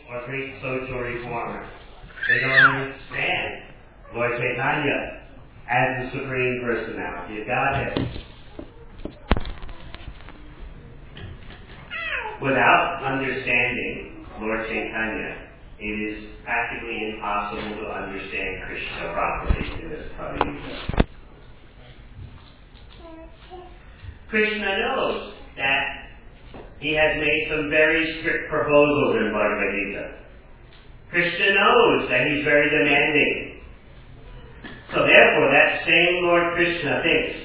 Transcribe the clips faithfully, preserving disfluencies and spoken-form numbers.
or great social reformer. They don't understand Lord Chaitanya as the Supreme Personality of Godhead. Without understanding Lord Chaitanya, it is practically impossible to understand Krishna properly in this Kali Yuga. Krishna knows that he has made some very strict proposals in Bhagavad Gita. Krishna knows that he's very demanding. So therefore, that same Lord Krishna thinks,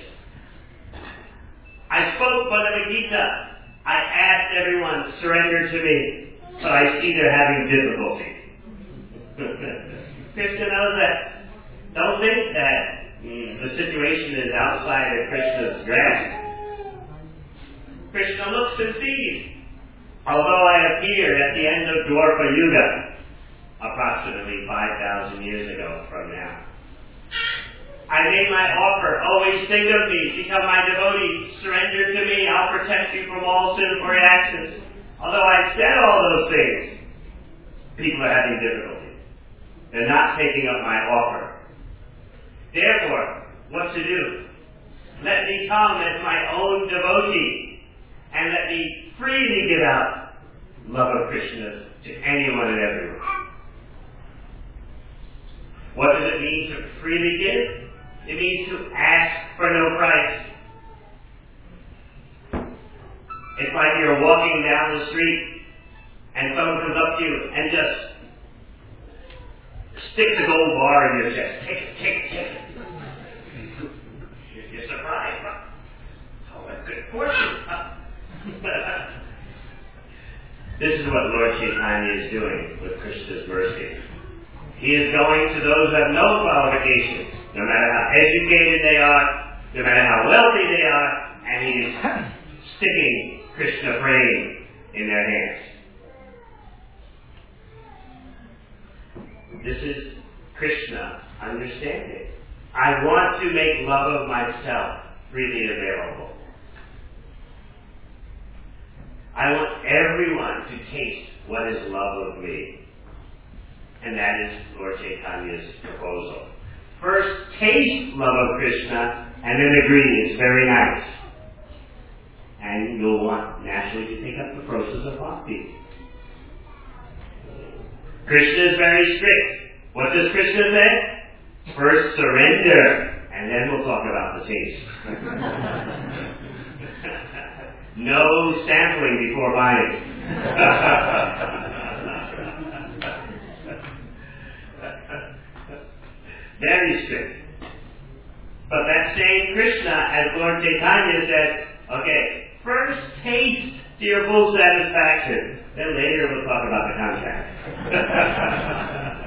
I spoke Bhagavad Gita. I asked everyone, surrender to me. But I see they're having difficulty. Krishna knows that. Don't think that mm, the situation is outside of Krishna's grasp. Krishna looks and sees. Although I appeared at the end of Dwarpa Yuga, approximately five thousand years ago from now, I made my offer, always think of me, become my devotee, surrender to me, I'll protect you from all sinful reactions. Although I said all those things, people are having difficulty. They're not taking up my offer. Therefore, what to do? Let me come as my own devotee, and let me freely give out love of Krishna to anyone and everyone. What does it mean to freely give? It means to ask for no price. It's like you're walking down the street and someone comes up to you and just sticks a gold bar in your chest. Take it, take it, take it. You're surprised. Oh, that's good fortune. This is what Lord Chaitanya is doing with Krishna's mercy. He is going to those who have no qualifications, no matter how educated they are, no matter how wealthy they are, and he is sticking Krishna praying in their hands. This is Krishna understanding. I want to make love of myself freely available. I want everyone to taste what is love of me. And that is Lord Chaitanya's proposal. First, taste love of Krishna, and then agree it's very nice. And you'll want naturally to take up the process of bhakti. Krishna is very strict. What does Krishna say? First surrender, and then we'll talk about the taste. No sampling before buying. Very strict. But that same Krishna, as Lord Chaitanya said, okay, first taste to your full satisfaction. Then later we'll talk about the contract.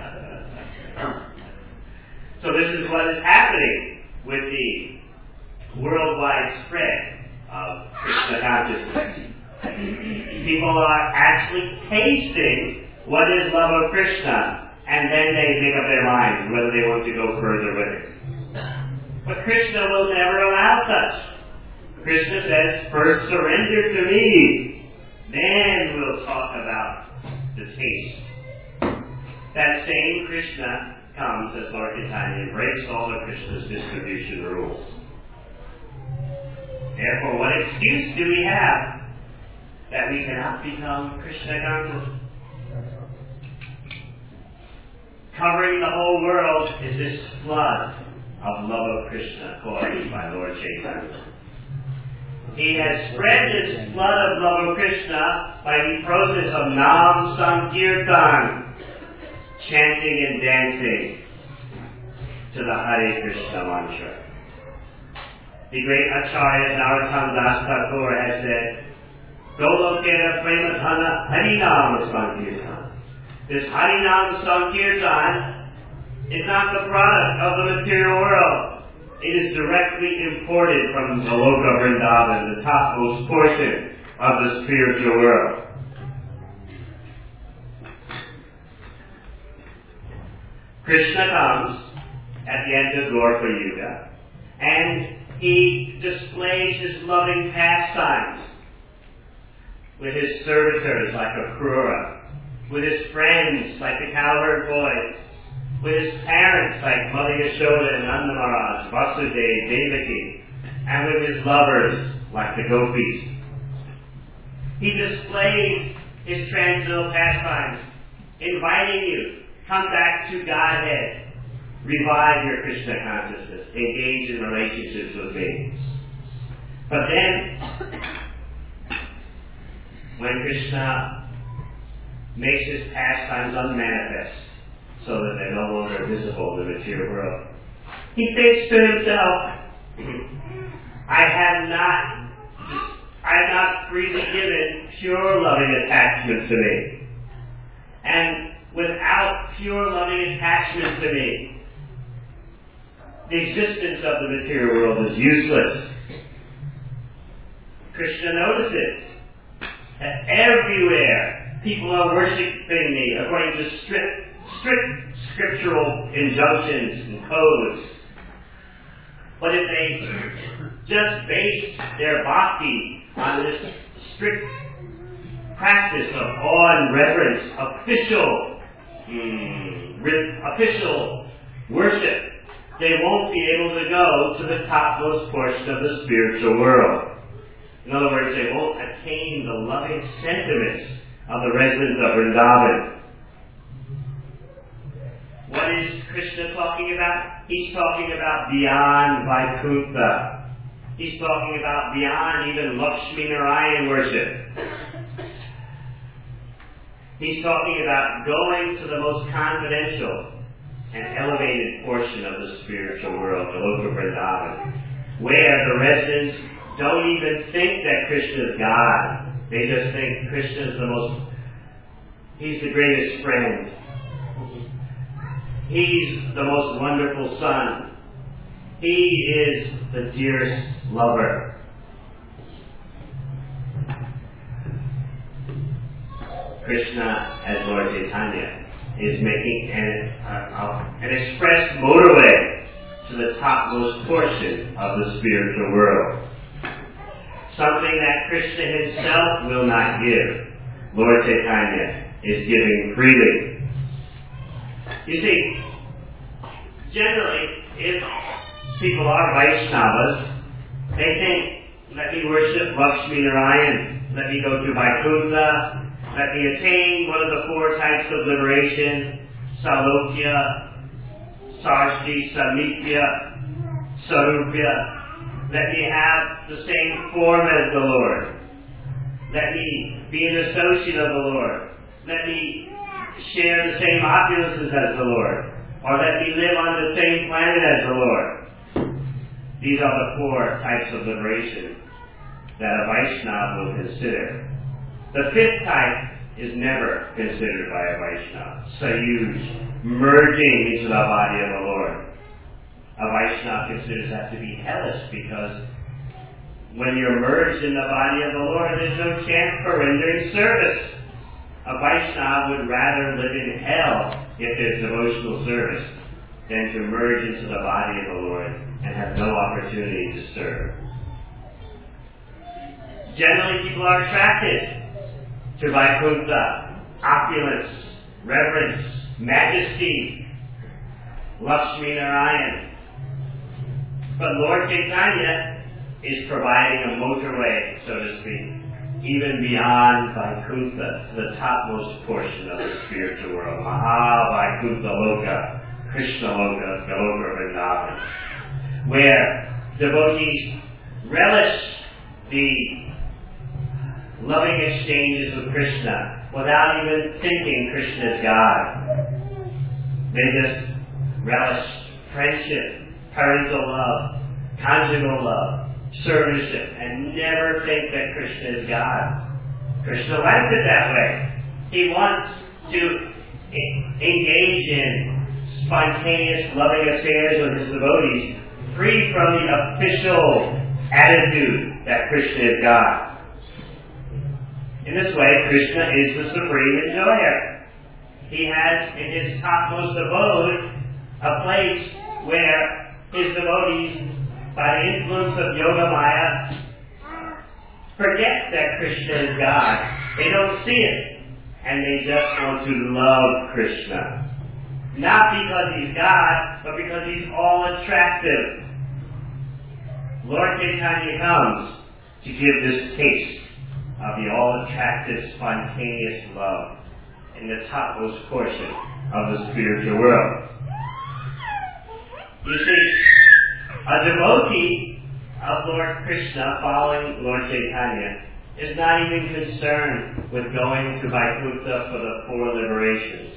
So this is what is happening with the worldwide spread of Krishna consciousness. People are actually tasting what is love of Krishna, and then they make up their minds whether they want to go further with it. But Krishna will never allow such. Krishna says, first surrender to me, then we'll talk about the taste. That same Krishna comes as Lord Chaitanya and breaks all of Krishna's distribution rules. Therefore, what excuse do we have that we cannot become Krishna conscious? Covering the whole world is this flood of love of Krishna caused by Lord Chaitanya. He has spread this flood of love of Krishna by the process of Nam Sankirtan, chanting and dancing to the Hare Krishna mantra. The great Acharya Narottam Das Thakur has said, Golokera Premadhana Harinam Sankirtan. This Harinam Sankirtan is not the product of the material world. It is directly imported from Goloka Vrindavan, the topmost portion of the spiritual world. Krishna comes at the end of Dwarpa Yuga, and he displays his loving pastimes with his servitors like Akrura with his friends like the cowherd boys, with his parents like Mother Yashoda and Nanda Maharaj, Vasudeva, Devaki, and with his lovers like the gopis. He displays his transcendental pastimes, inviting you, come back to Godhead, revive your Krishna consciousness, engage in relationships with me. But then, when Krishna makes his pastimes unmanifest, so that they're no longer visible in the material world, he thinks to himself, I have not, I have not freely given pure loving attachment to me. And without pure loving attachment to me, the existence of the material world is useless. Krishna notices that everywhere people are worshiping me according to strict, strict scriptural injunctions and codes. But if they just base their bhakti on this strict practice of awe and reverence, official, mm, re- official worship, they won't be able to go to the topmost portion of the spiritual world. In other words, they won't attain the loving sentiments of the residents of Vrindavan. What is Krishna talking about? He's talking about beyond Vaikuntha. He's talking about beyond even Lakshmi Narayan worship. He's talking about going to the most confidential and elevated portion of the spiritual world, the Loka Vrindavan, where the residents don't even think that Krishna is God. They just think Krishna is the most, he's the greatest friend. He's the most wonderful son. He is the dearest lover. Krishna, as Lord Chaitanya, is making an, uh, an express motorway to the topmost portion of the spiritual world. Something that Krishna himself will not give, Lord Chaitanya is giving freely. You see, generally, if people are Vaishnavas, they think, let me worship Lakshmi Narayan, let me go to Vaikuntha, let me attain one of the four types of liberation, Salokya, Sarshti, Samithya, Sarupya. Let me have the same form as the Lord. Let me be an associate of the Lord. Let me share the same opulences as the Lord. Or let me live on the same planet as the Lord. These are the four types of liberation that a Vaishnava will consider. The fifth type is never considered by a Vaishnava. Sayuj, merging into the body of the Lord. A Vaishnava considers that to be hellish because when you're merged in the body of the Lord, there's no chance for rendering service. A Vaishnava would rather live in hell if there's devotional service than to merge into the body of the Lord and have no opportunity to serve. Generally, people are attracted to Vaikuntha, opulence, reverence, majesty, Lakshmi Narayan. But Lord Chaitanya is providing a motorway, so to speak, even beyond Vaikuntha, to the topmost portion of the spiritual world. Maha Vaikuntha Loka, Krishna Loka, Goloka Vrindavan, where devotees relish the loving exchanges with Krishna without even thinking Krishna is God. They just relish friendship, parental love, conjugal love, service, and never think that Krishna is God. Krishna likes it that way. He wants to engage in spontaneous loving affairs with his devotees, free from the official attitude that Krishna is God. In this way, Krishna is the supreme enjoyer. He has in his topmost abode a place where his devotees, by the influence of Yoga Maya, forget that Krishna is God. They don't see it. and they just want to love Krishna. Not because he's God, but because he's all attractive. Lord Chaitanya comes to give this taste of the all-attractive, spontaneous love in the topmost portion of the spiritual world. You see, a devotee of Lord Krishna following Lord Chaitanya is not even concerned with going to Vaikuntha for the four liberations.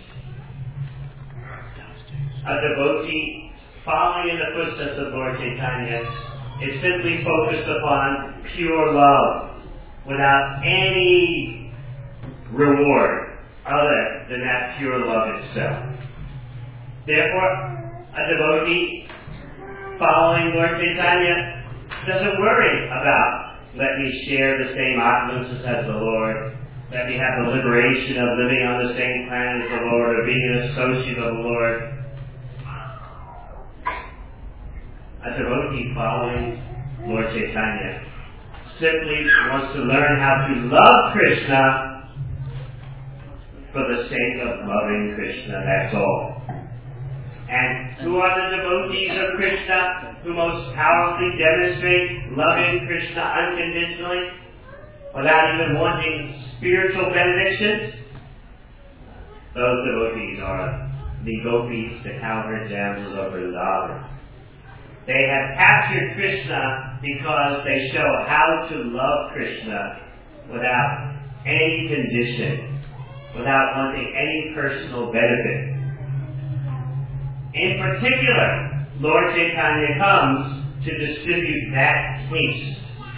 A devotee following in the footsteps of Lord Chaitanya is simply focused upon pure love without any reward other than that pure love itself. Therefore, a devotee following Lord Chaitanya doesn't worry about, let me share the same opulence as the Lord, let me have the liberation of living on the same planet as the Lord, or being an associate of the Lord. A devotee following Lord Chaitanya simply wants to learn how to love Krishna for the sake of loving Krishna, that's all. And who are the devotees of Krishna who most powerfully demonstrate loving Krishna unconditionally without even wanting spiritual benedictions? Those devotees are the gopis, the cowherd damsels of Vrindavan. They have captured Krishna because they show how to love Krishna without any condition, without wanting any personal benefit. In particular, Lord Chaitanya comes to distribute that taste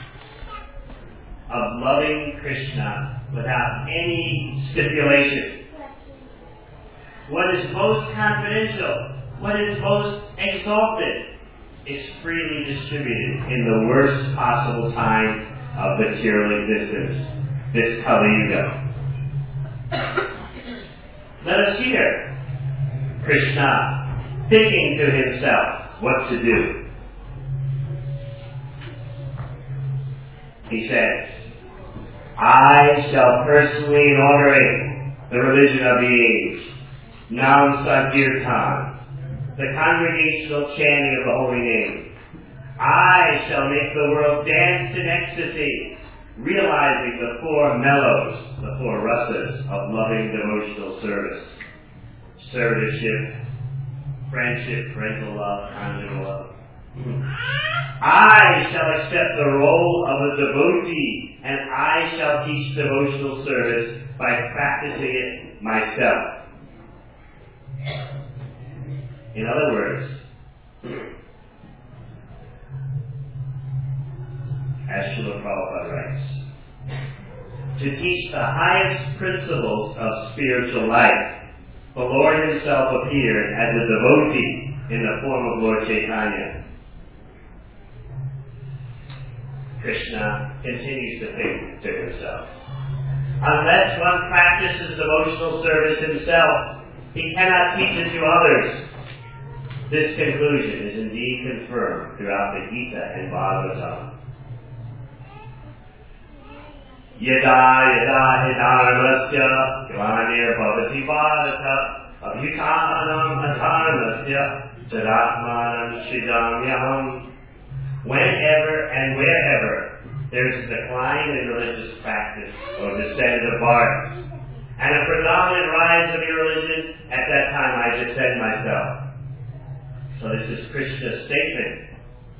of loving Krishna without any stipulation. What is most confidential, what is most exalted, is freely distributed in the worst possible time of material existence, this Kali Yuga. Let us hear Krishna thinking to himself what to do. He says, I shall personally inaugurate the religion of the age, Nam Sankirtan, the congregational chanting of the holy name. I shall make the world dance in ecstasy, realizing the four mellows, the four rasas of loving devotional service. Servitorship, friendship, parental love, conjugal love. I shall accept the role of a devotee, and I shall teach devotional service by practicing it myself. In other words, as Srila Prabhupada writes, to teach the highest principles of spiritual life, the Lord himself appeared as a devotee in the form of Lord Chaitanya. Krishna continues to think to himself, unless one practices devotional service himself, he cannot teach it to others. This conclusion is indeed confirmed throughout the Gita and Bhagavatam. Yada yada hidarmasya glanir bhavati bharata abhitanam adharmasya jadatmanam shridamyaham. Whenever and wherever there is a decline in religious practice or descent of art, and a predominant rise of your religion, at that time I descend myself. So this is Krishna's statement.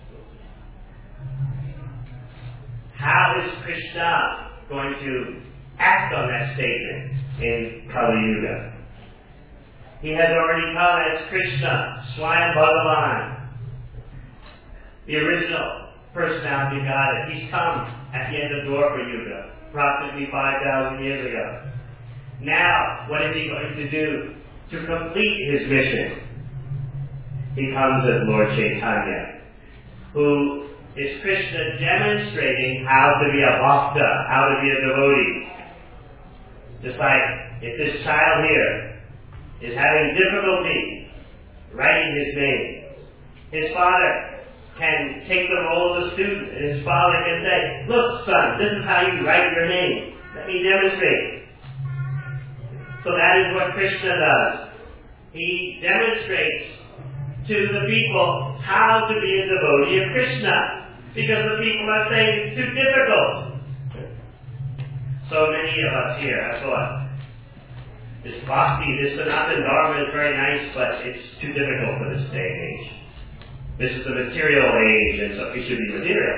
How is Krishna going to act on that statement in Kali Yuga? He has already come as Krishna, Swayam Bhagavan, the original personality of God. He's come at the end of Dwapara Yuga, approximately five thousand years ago. Now, what is he going to do to complete his mission? He comes as Lord Chaitanya, who is Krishna demonstrating how to be a bhakta, how to be a devotee. Just like if this child here is having difficulty writing his name, his father can take the role of a student, and his father can say, look, son, this is how you write your name. Let me demonstrate. So that is what Krishna does. He demonstrates to the people how to be a devotee of Krishna, because the people are saying it's too difficult. So many of us here have thought, this bhakti, this Sanatana Dharma is very nice, but it's too difficult for this day and age. This is a material age, and so we should be material.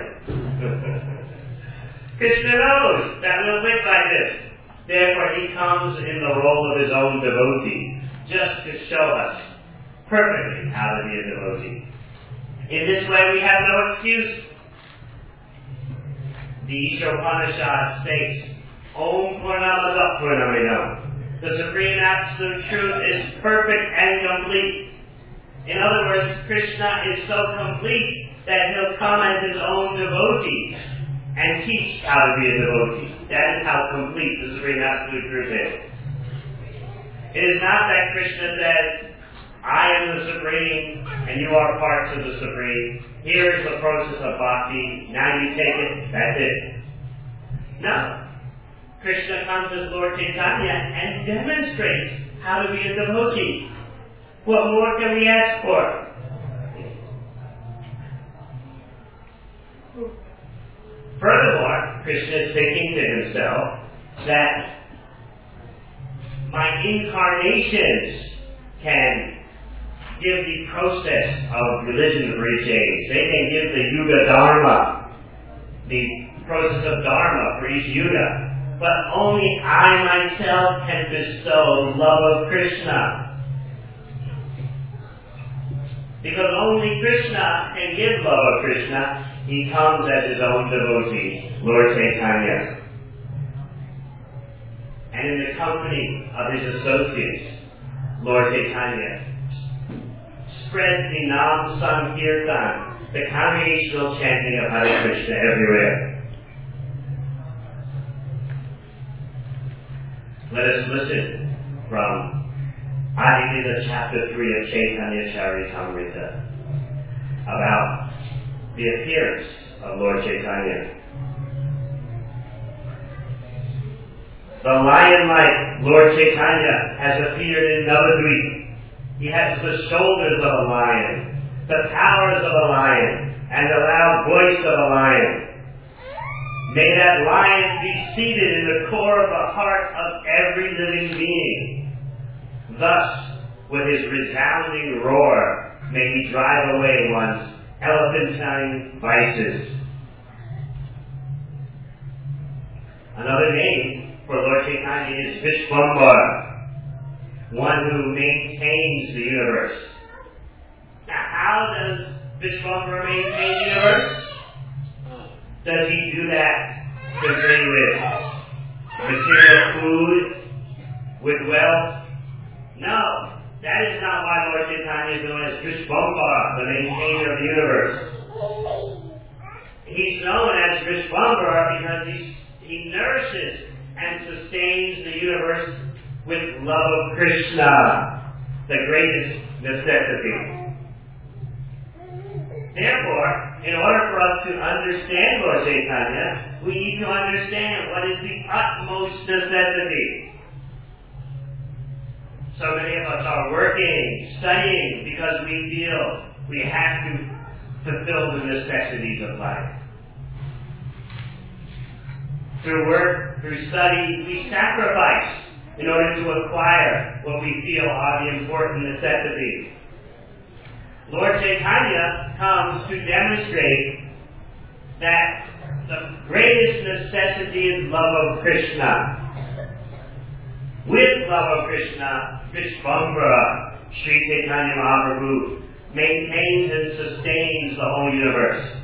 Krishna knows that we'll live like this. Therefore, he comes in the role of his own devotee, just to show us perfectly how to be a devotee. In this way, we have no excuse. The Ishopanishad states, Om Purnamada Purnamidam. The Supreme Absolute Truth is perfect and complete. In other words, Krishna is so complete that he'll come as his own devotee and teach how to be a devotee. That is how complete the Supreme Absolute Truth is. It is not that Krishna says, I am the Supreme and you are parts of the Supreme. Here is the process of bhakti. Now you take it. That's it. No. Krishna comes as Lord Chaitanya and demonstrates how to be a devotee. What more can we ask for? Furthermore, Krishna is thinking to himself that my incarnations can give the process of religion for each age. They can give the Yuga Dharma, the process of Dharma for each Yuga. But only I myself can bestow love of Krishna. Because only Krishna can give love of Krishna, he comes as his own devotee, Lord Chaitanya. And in the company of his associates, Lord Chaitanya spreads the Nam Sankirtan, the congregational chanting of Hare Krishna everywhere. Let us listen from Adilila chapter three of Chaitanya Charitamrita about the appearance of Lord Chaitanya. The lion-like Lord Chaitanya has appeared in Navadvip. He has the shoulders of a lion, the powers of a lion, and the loud voice of a lion. May that lion be seated in the core of the heart of every living being. Thus, with his resounding roar, may he drive away one's elephantine vices. Another name for Lord Chaitanya is Vishvambara, one who maintains the universe. Now, how does Vishvambara maintain the universe? Does he do that simply with material food, with wealth? No. That is not why Lord Chaitanya is known as Vishvambara, the maintainer of the universe. He's known as Vishvambara because he, he nourishes and sustains the universe with love of Krishna, the greatest necessity. Therefore, in order for us to understand Lord Chaitanya, we need to understand what is the utmost necessity. So many of us are working, studying, because we feel we have to fulfill the necessities of life. Through work, through study, we sacrifice in order to acquire what we feel are the important necessities. Lord Chaitanya comes to demonstrate that the greatest necessity is love of Krishna. With love of Krishna, Vishvambara, Sri Chaitanya Mahaprabhu, maintains and sustains the whole universe.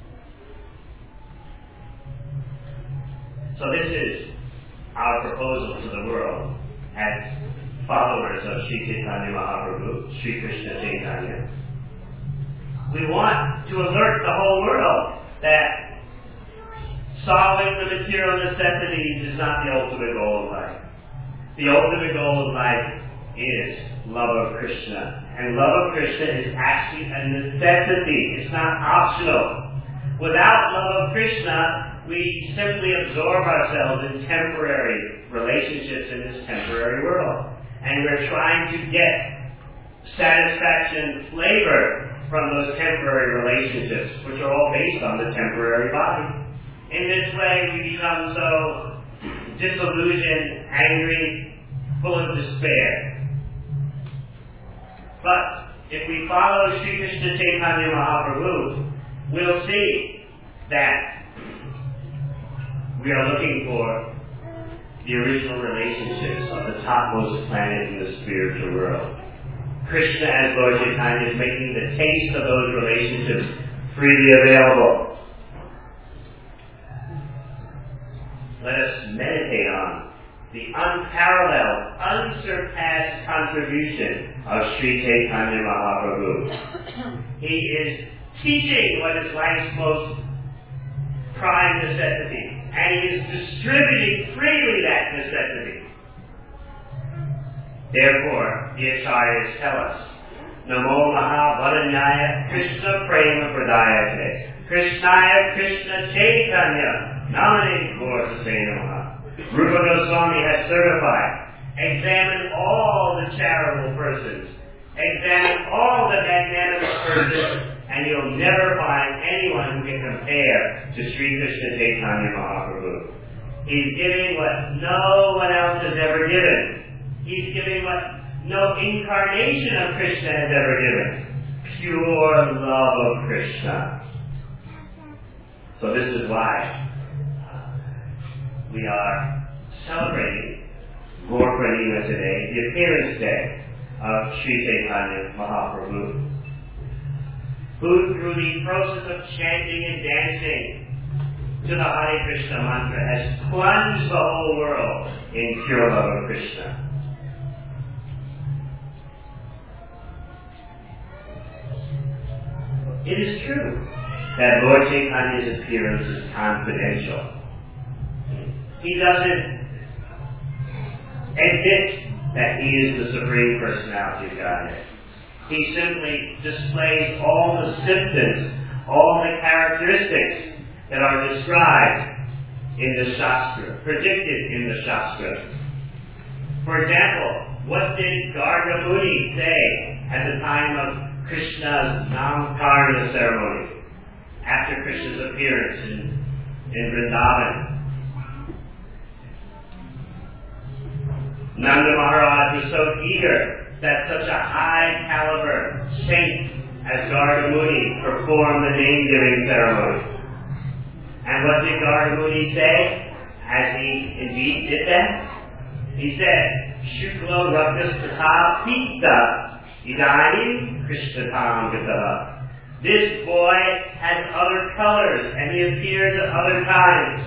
So this is our proposal to the world as followers of Sri Chaitanya Mahaprabhu, Sri Krishna Chaitanya. We want to alert the whole world that solving the material necessities is not the ultimate goal of life. The ultimate goal of life is love of Krishna. And love of Krishna is actually a necessity. It's not optional. Without love of Krishna, we simply absorb ourselves in temporary relationships in this temporary world. And we're trying to get satisfaction, flavor from those temporary relationships, which are all based on the temporary body. In this way, we become so disillusioned, angry, full of despair. But if we follow Sri Krishna Chaitanya Mahaprabhu, we'll see that we are looking for the original relationships of the topmost planet in the spiritual world. Krishna, as Lord Chaitanya, is making the taste of those relationships freely available. Let us meditate on the unparalleled, unsurpassed contribution of Sri Chaitanya Mahaprabhu. He is teaching what is life's most prime necessity, and he is distributing freely that necessity. Therefore, the acharyas tell us, Namo Mahavadanyaya Krishna Prema Pradayate Krishnaya Krishna Chaitanya Namane Gorsase Namaha. Rupa Goswami has certified, examine all the charitable persons, examine all the magnanimous persons, and you'll never find anyone who can compare to Sri Krishna Chaitanya Mahaprabhu. He's giving what no one else has ever given. He's giving what no incarnation of Krishna has ever given. Pure love of Krishna. So this is why we are celebrating Gaur Purnima today, the appearance day of Sri Chaitanya Mahaprabhu, who through the process of chanting and dancing to the Hare Krishna mantra has plunged the whole world in pure love of Krishna. It is true that Lord Chaitanya's appearance is confidential. He doesn't admit that he is the Supreme Personality of Godhead. He simply displays all the symptoms, all the characteristics that are described in the Shastra, predicted in the Shastra. For example, what did Garga Muni say at the time of Krishna's Namkarna ceremony, after Krishna's appearance in, in Vrindavan? Nanda Maharaj was so eager that such a high caliber saint as Garga Muni performed the name-giving ceremony. And what did Garga Muni say as he indeed did that? He said, Shukla Rakastata Pita Idani Krishnatam Gata. This boy has other colors and he appears at other times.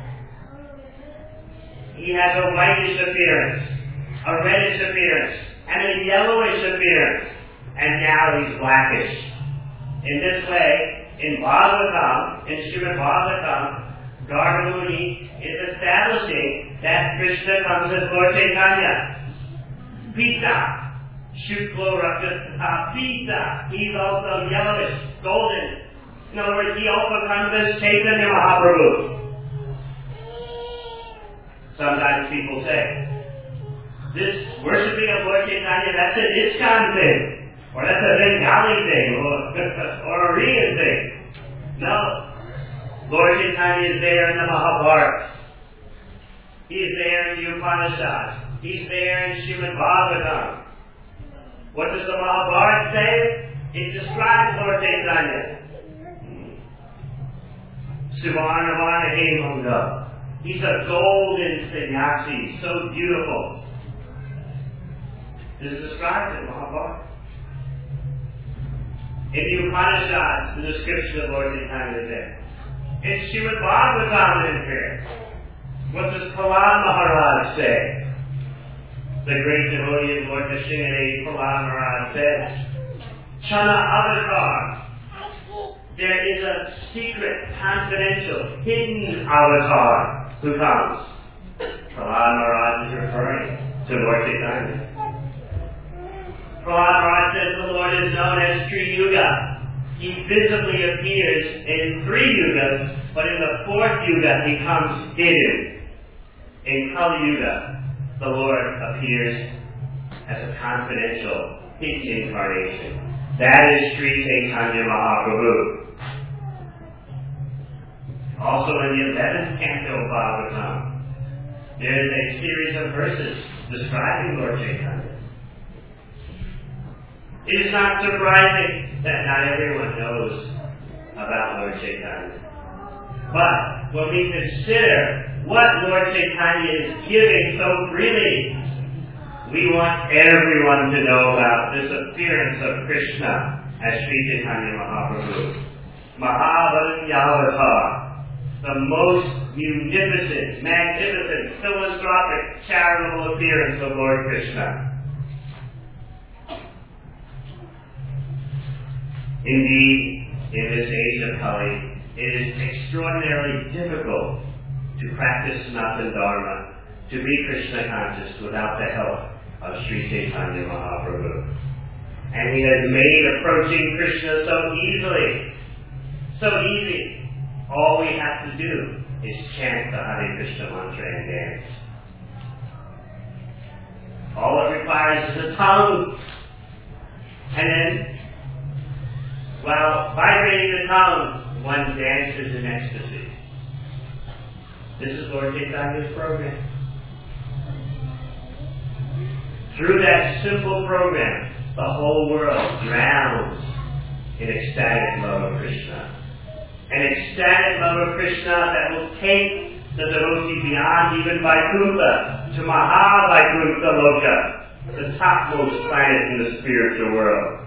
He has a whitish appearance, a reddish appearance, and a yellowish appearance, and now he's blackish. In this way, in Bhagavatam, in Srimad Bhagavatam, Garga Muni is establishing that Krishna comes as Lord Chaitanya. Pita, Shukla Rakastata Pita. He's also yellowish, golden. In other words, he also comes as Chaitanya Mahaprabhu. Sometimes people say, this worshipping of Lord Chaitanya, that's an ISKCON thing, or that's a Bengali thing, or, or a Rian thing. No. Lord Chaitanya is there in the Mahabharata. He is there in the Upanishads. He's there in Srimad Bhagavatam. What does the Mahabharata say? It describes Lord Chaitanya. Suvarnavana Hemanga. He's a golden sannyasi, so beautiful. This is described in Mahabharata. In the Upanishads, the description of Lord Chaitanya is there. In Srimad Bhagavatam it appears. What does Prahlad Maharaj say? The great devotee of Lord Nrsimhadev, Prahlad Maharaj says, Chana Avatar. There is a secret, confidential, hidden avatar who comes. Prahlad Maharaj is referring to Lord Chaitanya. Prahlad Maharaj says the Lord is known as Tri Yuga. He visibly appears in three yugas, but in the fourth yuga he comes hidden. In Kali Yuga, the Lord appears as a confidential hidden incarnation. That is Sri Chaitanya Mahaprabhu. Also in the eleventh canto of Bhagavatam, there is a series of verses describing Lord Chaitanya. It is not surprising that not everyone knows about Lord Chaitanya. But when we consider what Lord Chaitanya is giving so freely, we want everyone to know about this appearance of Krishna as Sri Chaitanya Mahaprabhu. Mahavanyavatar, the most munificent, magnificent, philanthropic, charitable appearance of Lord Krishna. Indeed, in this age of Kali, it is extraordinarily difficult to practice Sanatana Dharma, to be Krishna conscious without the help of Sri Chaitanya Mahaprabhu. And he has made approaching Krishna so easily, so easy. All we have to do is chant the Hare Krishna mantra and dance. All it requires is a tongue. And then, while vibrating the tongue, one dances in ecstasy. This is Lord Chaitanya's program. Through that simple program, the whole world drowns in ecstatic love of Krishna. An ecstatic love of Krishna that will take the devotee beyond even Vaikuntha to Mahavaikuntha Loka, the topmost planet in the spiritual world.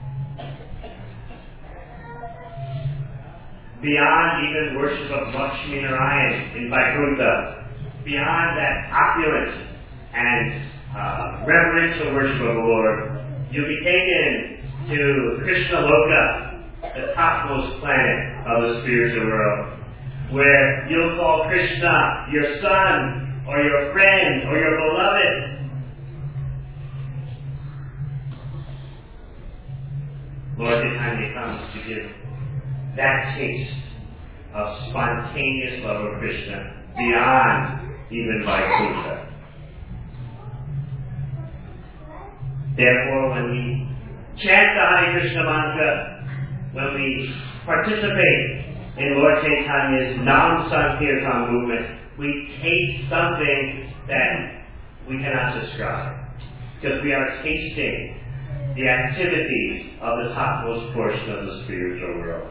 Beyond even worship of Lakshmi Narayan in Vaikuntha, beyond that opulent and uh, reverential worship of the Lord, you'll be taken to Krishna Loka, the topmost planet of the spiritual world, where you'll call Krishna your son, or your friend, or your beloved. Lord Chaitanya comes to give that taste of spontaneous love of Krishna beyond even Vaikuntha. Therefore, when we chant the Hare Krishna mantra, when we participate in Lord Chaitanya's Nam-Sankirtan movement, we taste something that we cannot describe, because we are tasting the activities of the topmost portion of the spiritual world.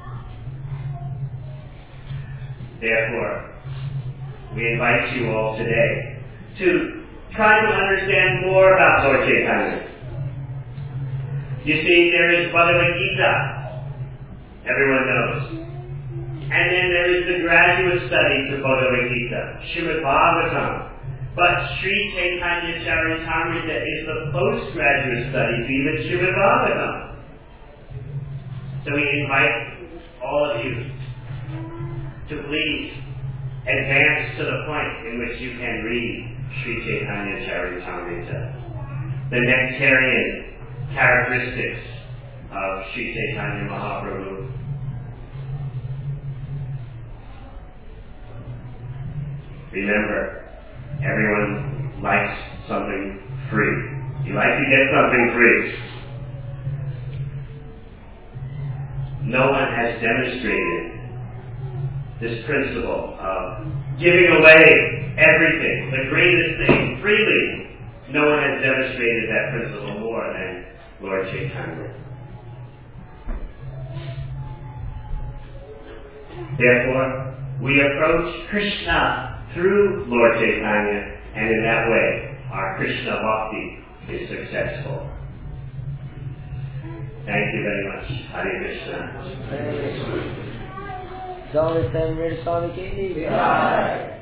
Therefore, we invite you all today to try to understand more about Lord Chaitanya. You see, there is Bhagavad Gita, everyone knows. And then there is the graduate studies of Bhagavad Gita, Srimad Bhagavatam. But Sri Chaitanya Charitamrita is the postgraduate study to even Srimad Bhagavatam. So we invite all of you to please advance to the point in which you can read Sri Chaitanya Charitamrita, the nectarian characteristics of Sri Chaitanya Mahaprabhu. Remember, everyone likes something free. You like to get something free. No one has demonstrated this principle of giving away everything, the greatest thing, freely. No one has demonstrated that principle more than Lord Chaitanya. Therefore, we approach Krishna through Lord Chaitanya, and in that way, our Krishna Bhakti is successful. Thank you very much. Hare Krishna. Hare Krishna. Swami Swami Ki Jai.